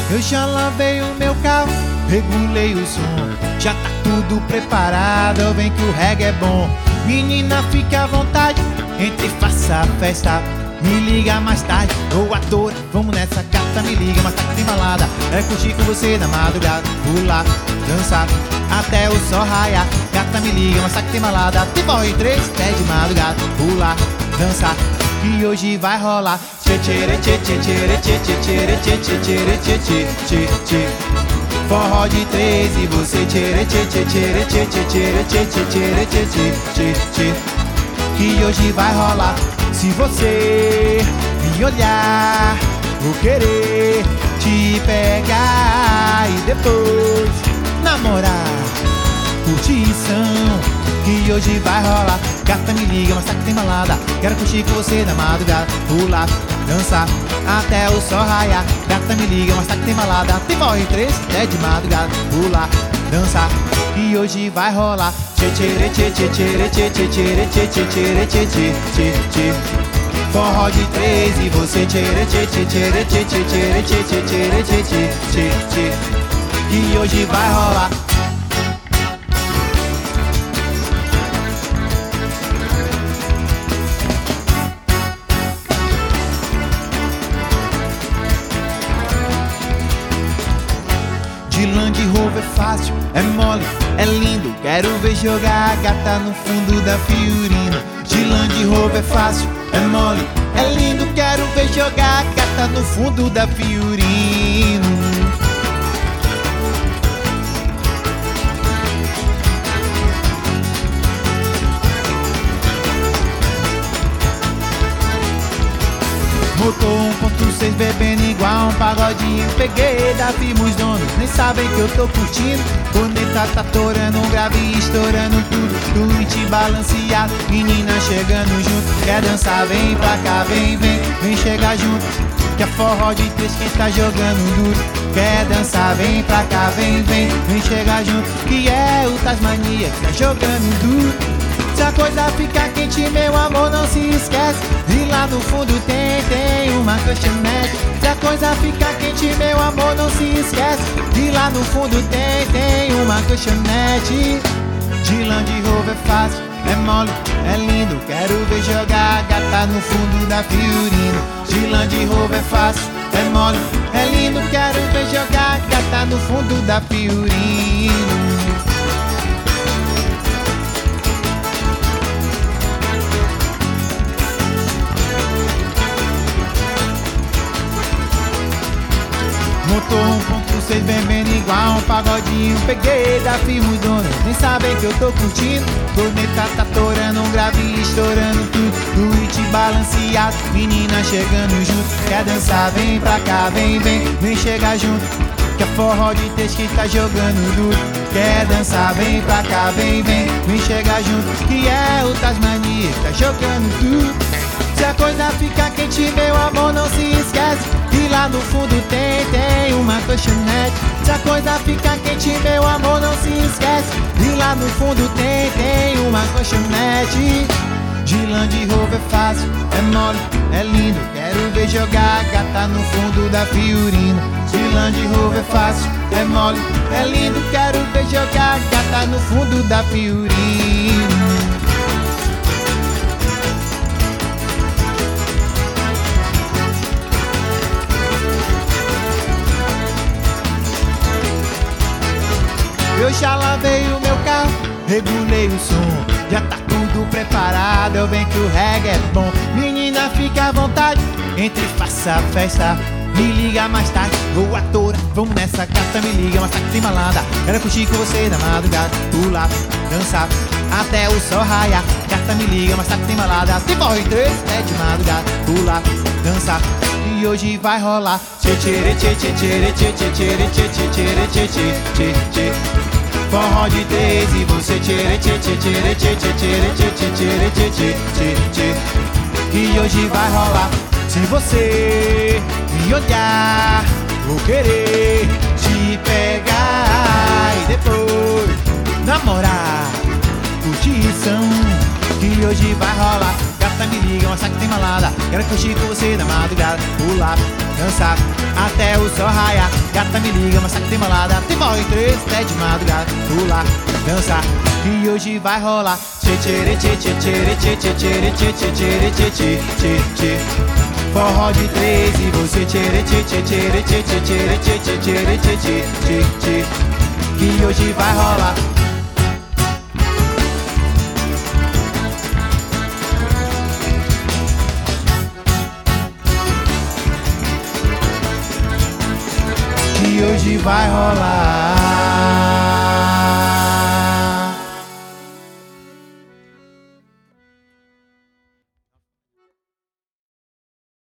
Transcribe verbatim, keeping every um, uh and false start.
Eu já lavei o meu carro, regulei o som, já tá tudo preparado, vem que o reggae é bom. Menina, fica à vontade, entre e faça a festa. Me liga mais tarde, ou atora, vamos nessa gata, me liga mais tarde tem balada. É curtir com você na madrugada, pular, dançar, até o sol raiar. Gata, me liga mais tarde tem balada, tem forró em três, até de madrugada, pular, dançar, que hoje vai rolar. Tchê tchê tchê tchê tchê tchê tchê tchê tchê tchê tchê tchê tchê tchê. Forró de três e você tchê tchê tchê tchê tchê tchê tchê tchê tchê tchê tchê tchê, que hoje vai rolar. Se você me olhar, vou querer te pegar e depois namorar. Curtição, que hoje vai rolar. Gata, me liga, mas tá que tem balada. Quero curtir com você na madrugada, pular, dançar, até o sol raiar. Gata, me liga, mas tá que tem balada. Tem forró em três, até de madrugada, pular, dançar, que hoje vai rolar. Tchê tchê tchê tchê tchê tchê tchê tchê tchê tchê tchê tchê tchê. Forró de três e você tchê tchê tchê tchê tchê tchê tchê tchê tchê tchê tchê, que hoje vai rolar. De Land Rover é fácil, é mole, é lindo. Quero ver jogar a gata no fundo da Fiorino. De Land Rover é fácil, é mole, é lindo. Quero ver jogar a gata no fundo da Fiorino. Motor um ponto seis bebendo igual um pagodinho. Peguei da firma, os donos nem sabem que eu tô curtindo. Bonita tá torando um grave e estourando tudo. Twitch balanceado, menina chegando junto. Quer dançar, vem pra cá, vem, vem, vem chegar junto. Que é forró de três quem tá jogando duro. Quer dançar, vem pra cá, vem, vem, vem chegar junto. Que é o Tasmania que tá jogando duro. Se a coisa ficar quente, meu amor, não se esquece. E lá no fundo tem, tem uma lanchonete. Se a coisa ficar quente, meu amor, não se esquece. E lá no fundo tem, tem uma lanchonete. De Land Rover é fácil, é mole, é lindo. Quero ver jogar a gata no fundo da Fiorino. De Land Rover é fácil, é mole, é lindo. Quero ver jogar a gata no fundo da Fiorino. Motor um ponto seis bebendo igual um pagodinho. Peguei da firma, os donos nem sabem que eu tô curtindo. Corneta tá torando um grave e estourando tudo. Twitch balanceado, menina chegando junto. Quer dançar, vem pra cá, vem, vem, vem chegar junto. Que é forró de três que tá jogando duro. Quer dançar, vem pra cá, vem, vem, vem chegar junto. Que é o Tasmania que tá jogando tudo. Se a coisa ficar quente, meu amor, não se esquece. E lá no fundo tem, tem uma lanchonete. Se a coisa ficar quente, meu amor, não se esquece. E lá no fundo tem, tem uma lanchonete. De Land Rover é fácil, é mole, é lindo. Quero ver jogar a gata no fundo da Fiorino. De Land Rover é fácil, é mole, é lindo. Quero ver jogar a gata no fundo da Fiorino. Eu já lavei o meu carro, regulei o som, já tá tudo preparado, eu venho que o reggae é bom. Menina, fica à vontade, entre e faça a festa. Me liga mais tarde, vou à toa, vamos nessa gata, me liga mais tarde tem balada. Quero curtir com você na madrugada, pular, dançar, até o sol raiar. Gata, me liga mais tarde tem balada. Tem forró em três, é de madrugada, pular, dançar, e hoje vai rolar. Tchê tchê tchê tchê tchê tchê tchê tchê tchê tchê tchê tchê tchê. Forró de três e você tchê tchê tchê tchê tchê tchê tchê tchê tchê tchê tchê, que hoje vai rolar. Se você me olhar, vou querer te pegar e depois namorar. Curtição, que hoje vai rolar. Gata, me liga, mostra que tem balada. Quero curtir com você na madrugada, pular, dançar, até o sol raiar. Gata me liga, mas saca tem malada. Tem mal em três, até de madrugada. Pular, dançar, e hoje vai rolar. Tchê tchê tchê tchê tchê tchê tchê tchê tchê tchê tchê tchê tchê tchê tchê. Forró de três e você tchê tchê tchê tchê tchê tchê tchê tchê tchê tchê tchê tchê tchê. Que hoje vai rolar. Que hoje vai rolar.